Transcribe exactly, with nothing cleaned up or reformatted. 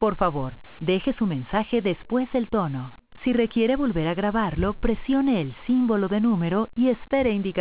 Por favor, deje su mensaje después del tono. Si requiere volver a grabarlo, presione el símbolo de número y espere indicaciones.